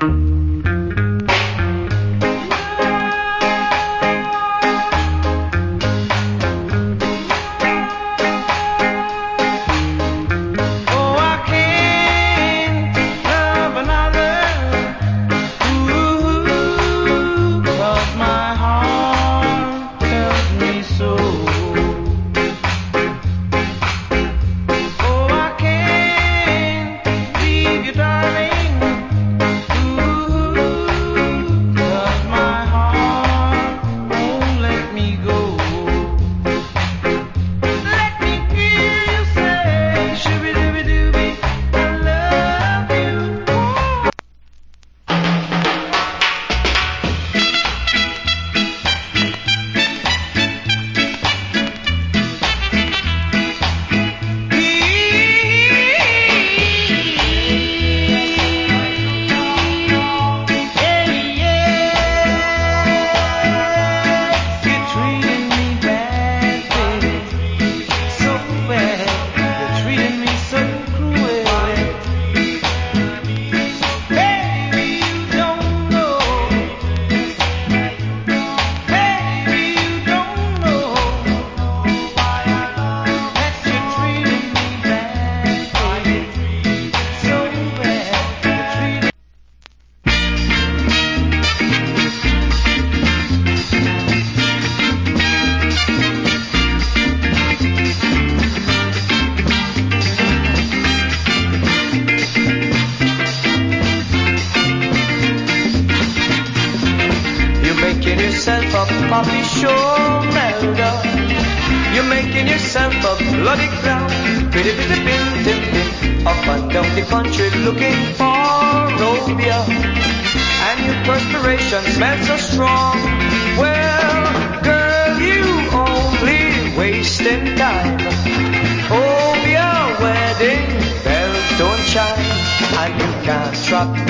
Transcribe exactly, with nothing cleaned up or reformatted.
Bobby Shore Melda. You're making yourself a bloody clown. Pretty, pretty, pin, pin, pin. Up and down the country looking for Robia. And your perspiration smells so strong. Well, girl, you only wasting time. Oh, your wedding bells don't chime. And you can't drop